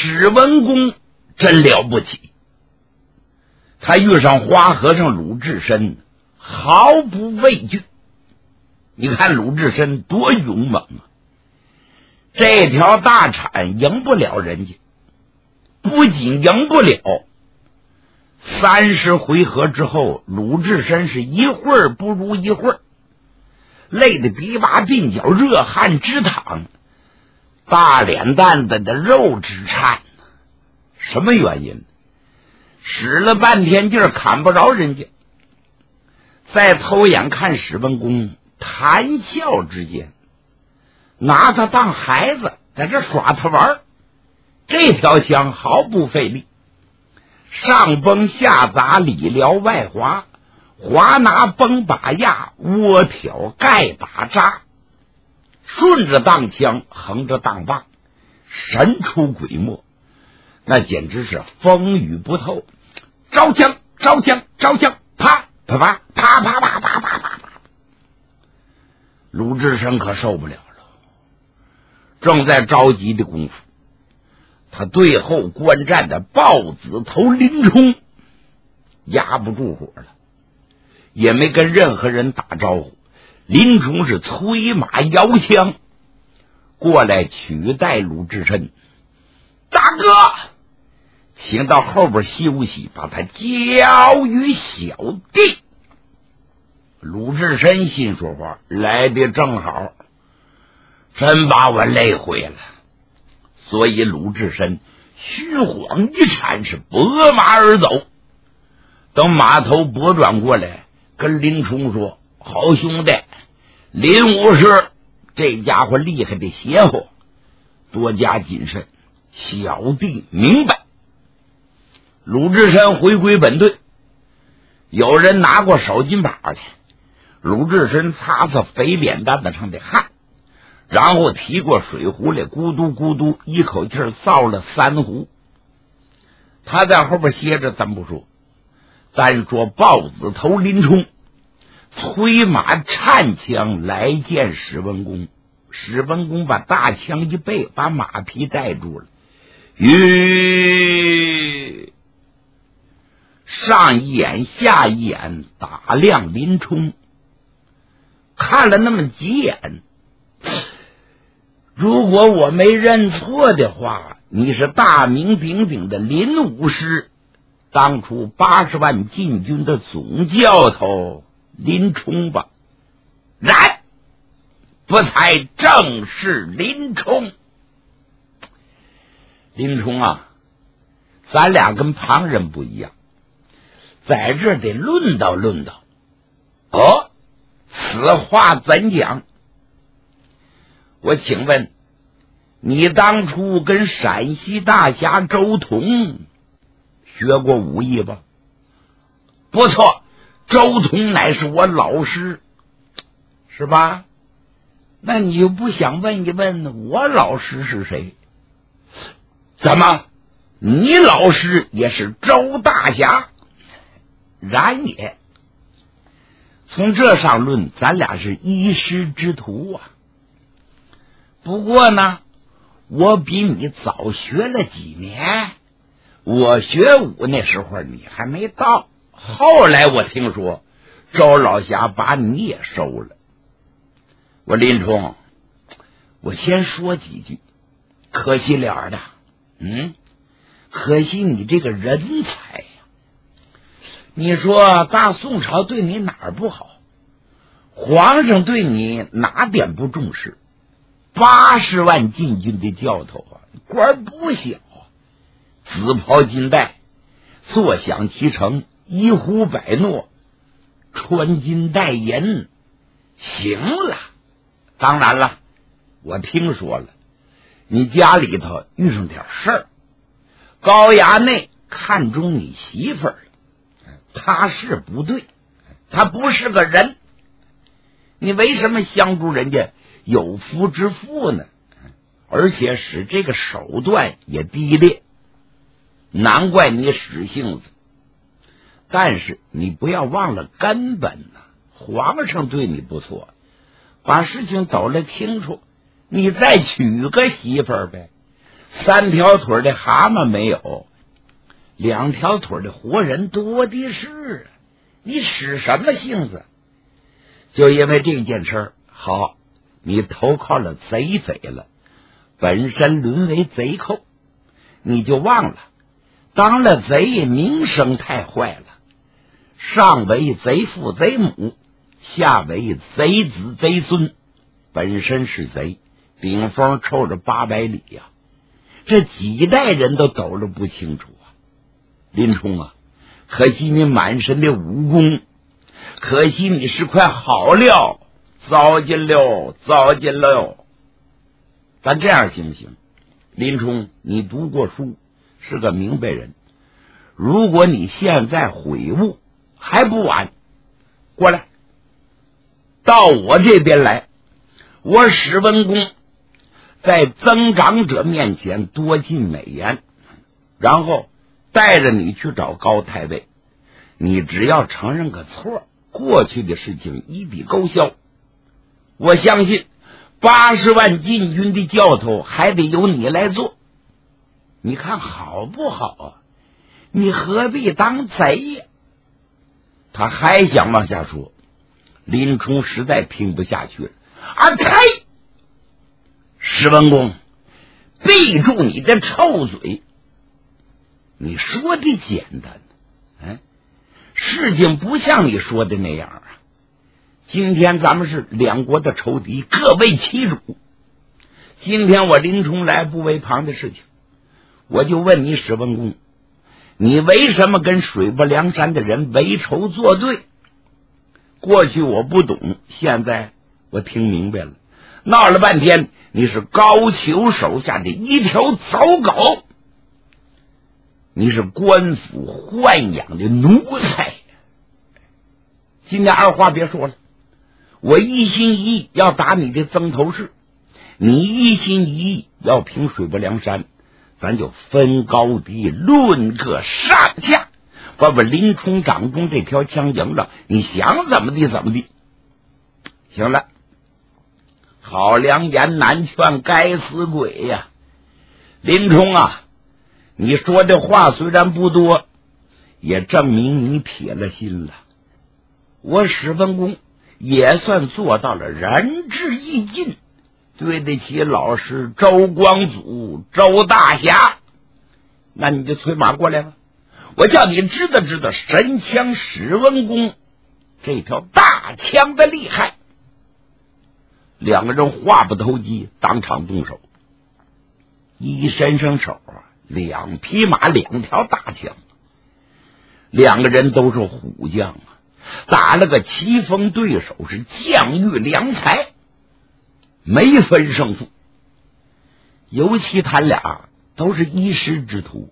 史文恭真了不起，他遇上花和尚鲁智深毫不畏惧。你看鲁智深多勇猛啊！这条大铲赢不了人家，不仅赢不了，30回合之后，鲁智深是一会儿不如一会儿，累得鼻拔鬓角，热汗直淌，大脸蛋子的肉直颤。什么原因？使了半天劲儿砍不着人家，再偷眼看史文恭，谈笑之间拿他当孩子，在这耍他玩。这条枪毫不费力，上崩下砸，里撩外滑，滑拿崩把压，窝挑盖打扎，顺着当枪，横着当棒，神出鬼没，那简直是风雨不透。招枪招枪招枪，啪啪啪啪啪啪啪啪啪，鲁智深可受不了了。正在着急的功夫，他对后观战的豹子头林冲压不住火了，也没跟任何人打招呼。林冲是催马摇枪过来取代鲁智深。大哥，请到后边休息，把他交于小弟。鲁智深心说话，来的正好，真把我累毁了。所以鲁智深虚晃一铲，是拨马而走。等马头拨转过来，跟林冲说：好兄弟，林武师这家伙厉害的邪乎，多加谨慎，小弟明白。鲁智深回归本队，有人拿过手巾把来，鲁智深擦擦肥脸蛋子上的汗，然后提过水壶来，咕嘟咕嘟一口气造了3壶。他在后边歇着，咱不说，单说豹子头林冲催马颤枪来见史文恭。史文恭把大枪一背，把马匹带住了，上一眼下一眼打量林冲，看了那么几眼。如果我没认错的话，你是大名鼎鼎的林武师，当初80万禁军的总教头林冲吧？然不才正是林冲。林冲啊，咱俩跟旁人不一样，在这得论道论道。哦，此话怎讲？我请问，你当初跟陕西大侠周同学过武艺吧？不错，周同乃是我老师，是吧？那你就不想问一问我老师是谁？怎么，你老师也是周大侠？然也。从这上论，咱俩是一师之徒啊。不过呢，我比你早学了几年，我学武那时候你还没到，后来我听说周老侠把你也收了。我林冲，我先说几句，可惜了的，可惜你这个人才呀。你说大宋朝对你哪儿不好？皇上对你哪点不重视？80万禁军的教头啊，官不小，紫袍金带，坐享其成，一呼百诺，穿金戴银，行了。当然了，我听说了，你家里头遇上点事儿，高衙内看中你媳妇儿了，他是不对，他不是个人，你为什么相助人家有夫之妇呢？而且使这个手段也低劣，难怪你使性子。但是你不要忘了根本呐，皇上对你不错，把事情走了清楚，你再娶个媳妇儿呗。 3条腿的蛤蟆没有，2条腿的活人多的是，你使什么性子？就因为这件事儿，好，你投靠了贼匪了，本身沦为贼寇，你就忘了当了贼名声太坏了，上为贼父贼母，下为贼子贼孙，本身是贼，顶风臭着800里呀，这几代人都抖了不清楚啊。林冲啊，可惜你满身的武功，可惜你是块好料，糟践了，糟践了。咱这样行不行？林冲，你读过书，是个明白人，如果你现在悔悟还不晚，过来到我这边来，我史文恭在增长者面前多尽美言，然后带着你去找高太尉，你只要承认个错，过去的事情一笔勾销。我相信80万禁军的教头还得由你来做，你看好不好啊？你何必当贼呀？他还想往下说，林冲实在听不下去了，呸！史文恭，闭住你的臭嘴！你说的简单，事情不像你说的那样啊。今天咱们是两国的仇敌，各为其主。今天我林冲来不为旁的事情，我就问你史文恭，你为什么跟水泊梁山的人为仇作对？过去我不懂，现在我听明白了，闹了半天你是高俅手下的一条走狗，你是官府豢养的奴才。今天二话别说了，我一心一意要打你的曾头市，你一心一意要平水泊梁山，咱就分高低，论个上下，把林冲掌中这条枪赢了，你想怎么地怎么地。行了，好良言难劝该死鬼呀！林冲啊，你说的话虽然不多，也证明你铁了心了。我史文恭也算做到了仁至义尽，对得起老师周光祖周大侠。那你就催马过来吧，我叫你知道知道神枪史文恭这条大枪的厉害。两个人话不投机，当场动手，一伸上手2匹马2条大枪，两个人都是虎将啊，打了个棋逢对手，是将遇良才，没分胜负。尤其他俩都是一师之徒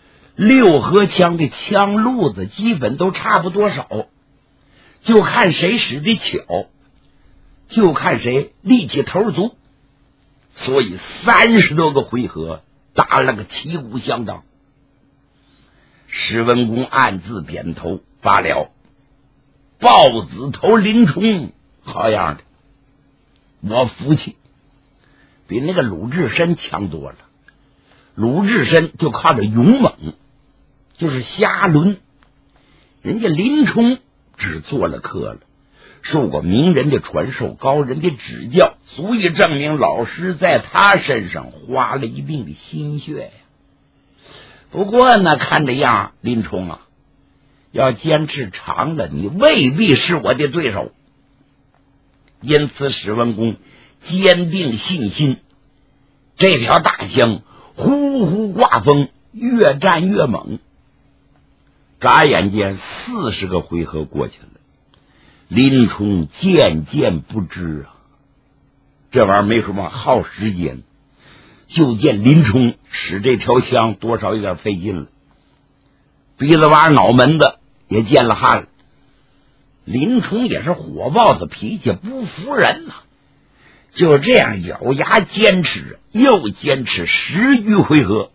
，6合枪的枪路子基本都差不多少，就看谁使的巧，就看谁力气头足，所以30多个回合打了个旗鼓相当。史文恭暗自点头，罢了，豹子头林冲好样的，我服气，比那个鲁智深强多了。鲁智深就靠着勇猛，就是瞎抡，人家林冲只做了客了，受过名人的传授，高人的指教，足以证明老师在他身上花了一定的心血呀。不过呢，看这样，林冲啊，要坚持长了，你未必是我的对手。因此史文恭坚定信心，这条大枪呼呼刮风，越战越猛。眨眼间40个回合过去了，林冲渐渐不知啊，这玩意儿没什么耗时间，就见林冲使这条枪多少有点费劲了，鼻子挖脑门子也见了汗了。林冲也是火爆的脾气，不服人呐，就这样咬牙坚持，又坚持10余回合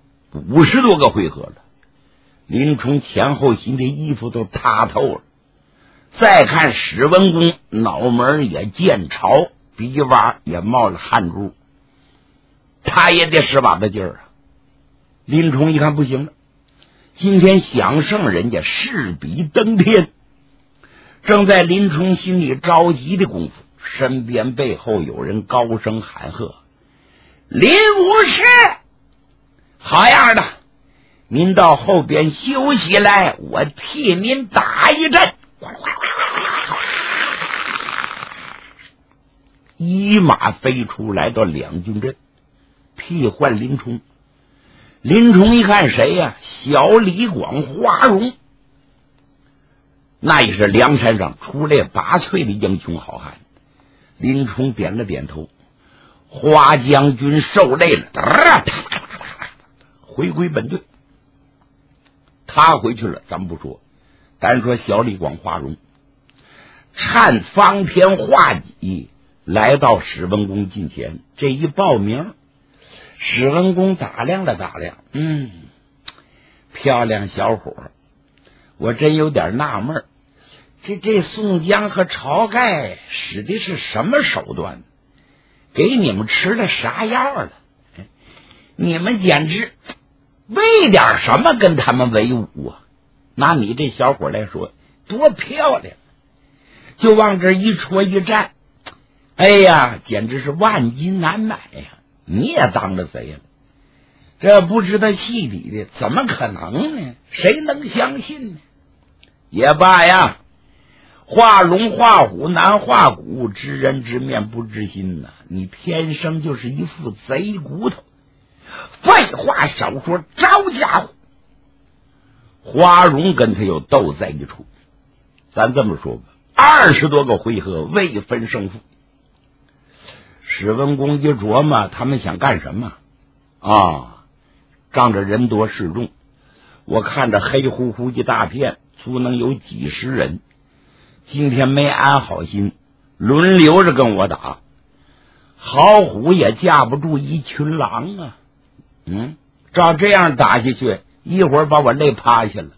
，50多个回合了。林冲前后心的衣服都塌透了，再看史文恭脑门也见潮，鼻洼也冒了汗珠。 他也得使把子劲儿啊。林冲一看不行了，今天想胜人家势比登天。正在林冲心里着急的功夫，身边背后有人高声喊喝：“林武士，好样的！您到后边休息来，我替您打一阵。”一马飞出来到两军阵，替换林冲。林冲一看谁呀？小李广花荣，那也是梁山上出类拔萃的英雄好汉。林冲点了点头，花将军受累了，回归本队。他回去了咱们不说，单说小李广花荣，颤方天画戟来到史文恭近前，这一报名，史文恭打量了打量，漂亮小伙，我真有点纳闷，这宋江和晁盖使的是什么手段？给你们吃了啥药了？你们简直为点什么跟他们为伍啊？拿你这小伙来说，多漂亮！就往这一戳一站，哎呀，简直是万金难买呀！你也当着贼了，这不知道戏底的，怎么可能呢？谁能相信呢？也罢呀，画龙画虎难画骨，知人知面不知心呐！你天生就是一副贼骨头。废话少说，招家伙！花荣跟他又斗在一处，咱这么说吧，20多个回合未分胜负。史文恭一琢磨，他们想干什么啊？仗着人多势众，我看着黑乎乎一大片，足能有几十人。今天没安好心，轮流着跟我打，好虎也架不住一群狼啊！照这样打下去，一会儿把我累趴下了。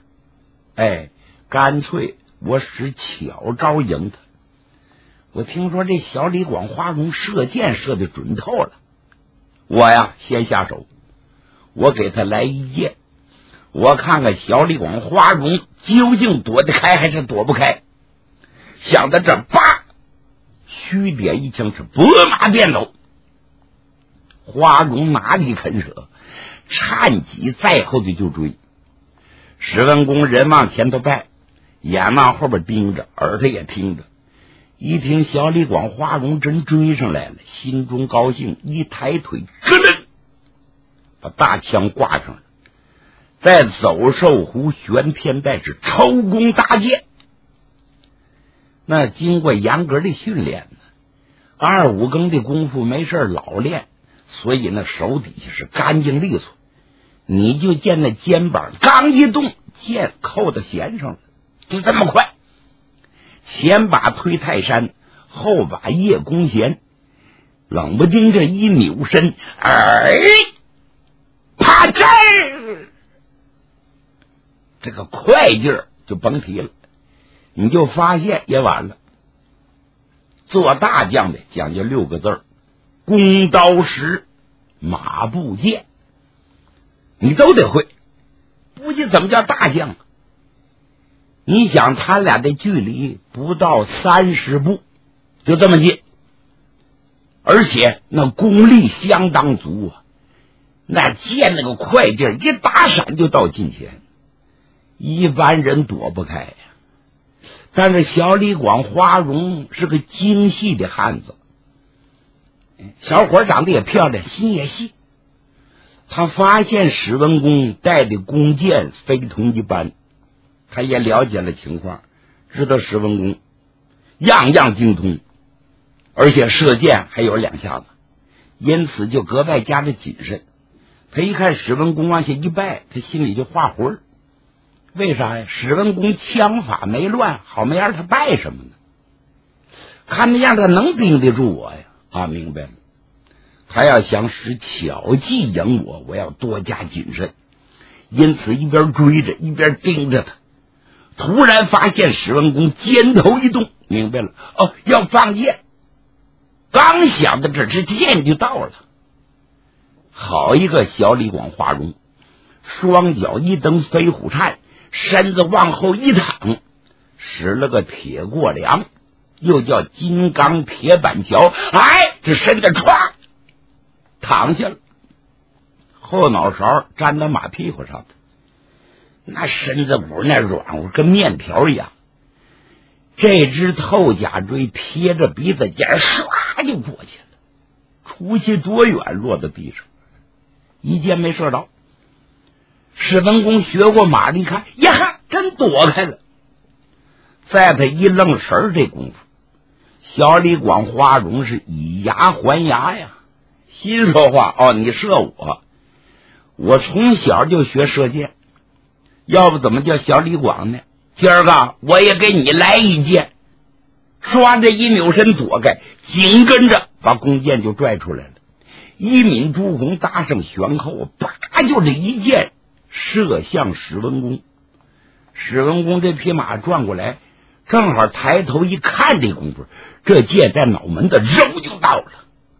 干脆我使巧招赢他。我听说这小李广花荣射箭射得准透了，我呀先下手，我给他来一箭，我看看小李广花荣究竟躲得开还是躲不开。想到这，叭，虚点一枪，是拨马便走。花荣哪里肯舍，颤戟在后头就追。史文恭人往前头拜，眼往后边盯着，耳朵也听着。一听小李广花荣真追上来了，心中高兴，一抬腿，咯噔，把大枪挂上了，在走兽湖玄天带是抽弓搭箭。那经过严格的训练呢，2、5更的功夫没事老练，所以那手底下是干净利索。你就见那肩膀刚一动，箭扣到弦上了，就这么快。前把推泰山，后把叶公弦，冷不丁这一扭身，啪这儿，这个快劲儿就甭提了。你就发现也晚了。做大将的讲究6个字：弓刀石马步剑，你都得会，不然怎么叫大将？你想他俩的距离不到30步，就这么近，而且那功力相当足啊！那箭那个快劲儿，一打闪就到近前，一般人躲不开呀。但是小李广花荣是个精细的汉子，小伙长得也漂亮，心也细。他发现史文恭带的弓箭非同一般，他也了解了情况，知道史文恭样样精通，而且射箭还有2下子，因此就格外加的谨慎。他一看史文恭往下一拜，他心里就画魂儿。为啥呀？史文恭枪法没乱，好没样他拜什么呢？看那样他能顶得住我呀？明白了。他要想使巧计赢我，我要多加谨慎。因此一边追着一边盯着他。突然发现史文恭肩头一动，明白了，要放箭。刚想到这支箭就到了， 好一个小李广华容，双脚一蹬飞虎颤，身子往后一躺，使了个铁过梁，又叫金刚铁板桥。哎，这身子歘躺下了，后脑勺粘到马屁股上的，那身子骨那软乎跟面条一样。这只透甲锥贴着鼻子尖唰就过去了，出去多远落到地上，一箭没射着。史文恭学过马的一看，呀，真躲开了。在他一愣神这功夫，小李广花荣是以牙还牙呀，心说话，哦，你射我从小就学射箭，要不怎么叫小李广呢？今儿个我也给你来一箭。刷这一扭身躲开，紧跟着把弓箭就拽出来了，一抿朱红搭上旋后，啪就这一箭射向史文恭。史文恭这匹马转过来，正好抬头一看，这功夫这箭在脑门子肉就到了。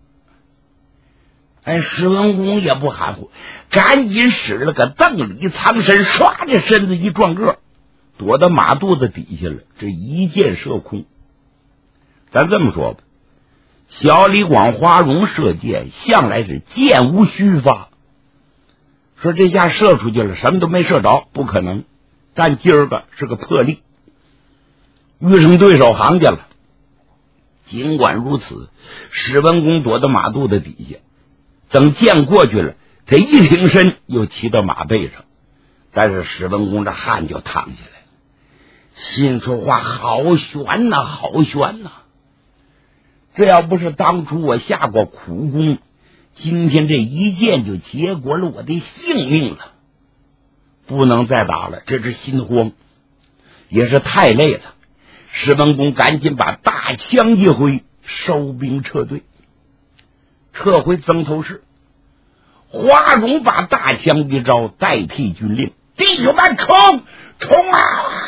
哎，史文恭也不含糊，赶紧使了个邓里藏身，唰这身子一转个，躲到马肚子底下了，这一箭射空。咱这么说吧，小李广花荣射箭向来是箭无虚发，说这下射出去了，什么都没射着，不可能。但今儿个是个破例，遇上对手行家了。尽管如此，史文恭躲到马肚子底下，等箭过去了，他一挺身又骑到马背上，但是史文恭这汗就淌下来了，心说话好悬呐，好悬呐！这要不是当初我下过苦功，今天这一箭就结果了我的性命了，不能再打了，这是心慌，也是太累了。史文恭赶紧把大枪一挥，收兵撤退，撤回曾头市。花荣把大枪一招，代替军令，弟兄们冲啊！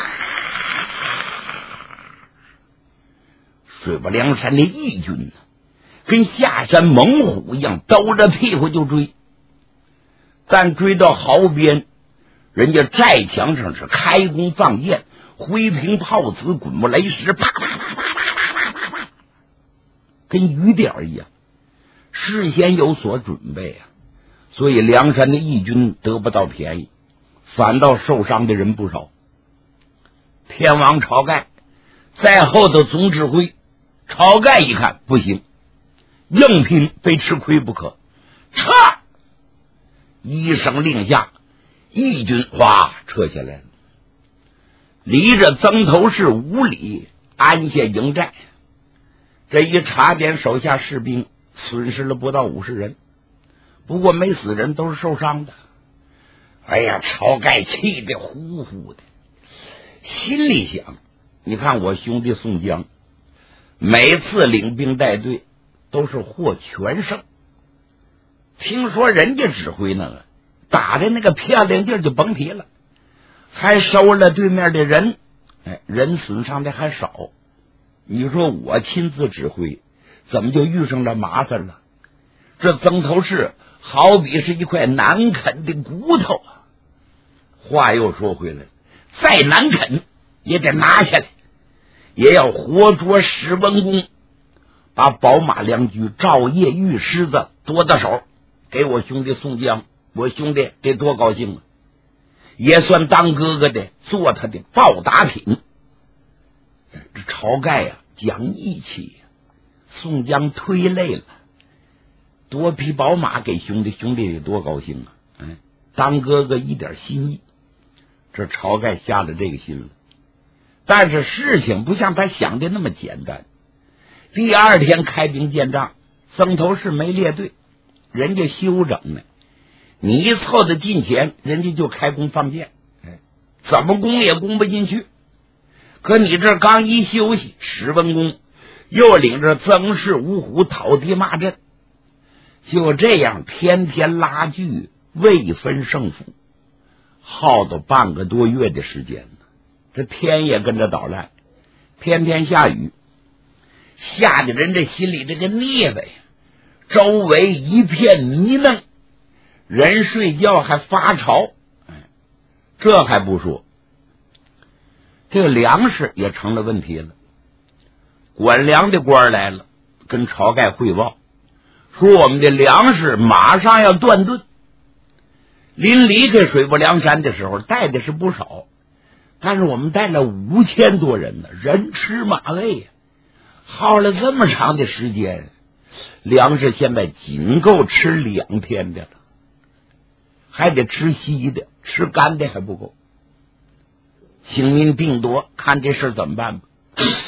水泊梁山的义军跟下山猛虎一样，抖着屁股就追。但追到壕边，人家寨墙上是开弓放箭，挥平炮子，滚木雷石，啪啪啪啪啪啪啪啪，跟雨点一样。事先有所准备啊，所以梁山的义军得不到便宜，反倒受伤的人不少。天王晁盖在后头总指挥，晁盖一看不行，硬拼非吃亏不可，撤！一声令下，义军哗撤下来了，离着曾头市5里安下营寨。这一查点手下士兵，损失了不到50人，不过没死人，都是受伤的。哎呀，晁盖气得呼呼的，心里想，你看我兄弟宋江每次领兵带队都是获全胜，听说人家指挥那个打的那个漂亮劲儿就甭提了，还收了对面的人，人损伤的还少。你说我亲自指挥，怎么就遇上了麻烦了？这曾头市好比是一块难啃的骨头啊！话又说回来，再难啃也得拿下来，也要活捉史文恭，把宝马良驹赵夜玉狮子夺到手，给我兄弟宋江，我兄弟得多高兴啊！也算当哥哥的做他的报答品。这晁盖呀，讲义气呀，宋江忒累了，多匹宝马给兄弟，兄弟得多高兴啊！当哥哥一点心意，这晁盖下了这个心了。但是事情不像他想的那么简单。第二天开兵见仗，曾头市没列队，人家休整呢。你一凑到近前，人家就开弓放箭，怎么攻也攻不进去。可你这刚一休息，史文恭又领着曾氏五虎讨敌骂阵，就这样天天拉锯，未分胜负，耗到半个多月的时间。这天也跟着捣乱，天天下雨，下的人这心里这个蹑子呀，周围一片泥泞， 人睡觉还发潮。这还不说，这个粮食也成了问题了。管粮的官来了，跟晁盖汇报说我们的粮食马上要断顿。临离开水泊梁山的时候带的是不少，但是我们带了5000多人呢，人吃马喂呀，耗了这么长的时间，粮食现在仅够吃2天的了，还得吃稀的，吃干的还不够。请您定夺，看这事怎么办吧。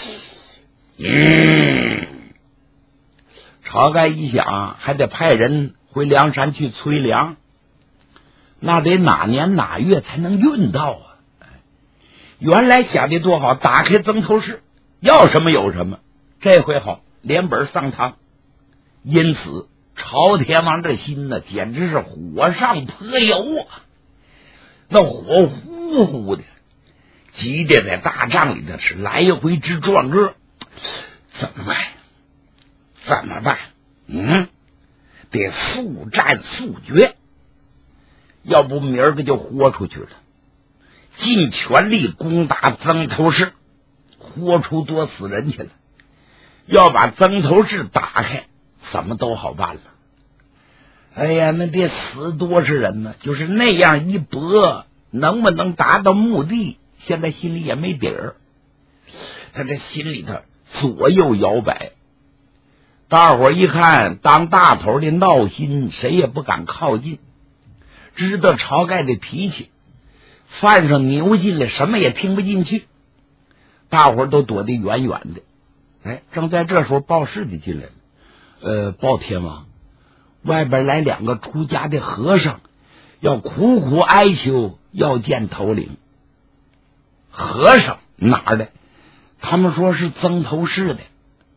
晁盖一想，还得派人回梁山去催粮，那得哪年哪月才能运到啊？原来想的多好，打开曾头市，要什么有什么。这回好，连本上汤。因此朝天王这心呢，简直是火上泼油啊！那火呼呼的，急得在大帐里头是来回直转个。怎么办？怎么办？得速战速决，要不明儿个就豁出去了。尽全力攻打曾头市，豁出多死人去了。要把曾头市打开，怎么都好办了。哎呀，那得死多少人呢？就是那样一搏，能不能达到目的，现在心里也没底儿。他这心里头左右摇摆，大伙一看当大头的闹心，谁也不敢靠近。知道晁盖的脾气，饭上牛进来什么也听不进去，大伙都躲得远远的。正在这时候报事的进来了，报天王，外边来2个出家的和尚，要苦苦哀求要见头领。和尚哪儿的？他们说是曾头市的。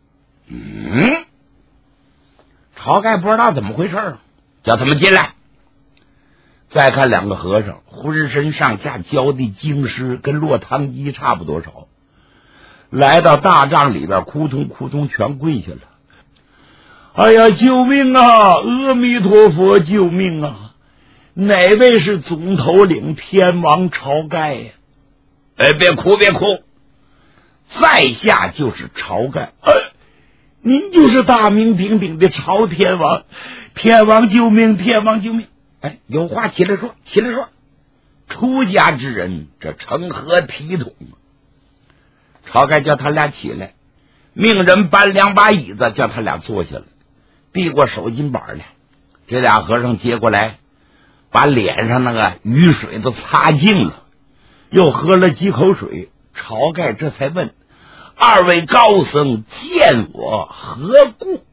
晁盖不知道怎么回事，叫他们进来。再看2个和尚，浑身上下浇的精湿，跟落汤鸡差不多少，来到大帐里边，扑通扑通全跪下了。哎呀，救命啊！阿弥陀佛，救命啊！哪位是总头领天王晁盖呀？别哭别哭，在下就是晁盖。您就是大名鼎鼎的晁天王，天王救命，天王救命！有话起来说，起来说。出家之人，这成何体统啊？晁盖叫他俩起来，命人搬2把椅子，叫他俩坐下来，递过手巾板来。这俩和尚接过来，把脸上那个雨水都擦净了，又喝了几口水。晁盖这才问：2位高僧见我何故？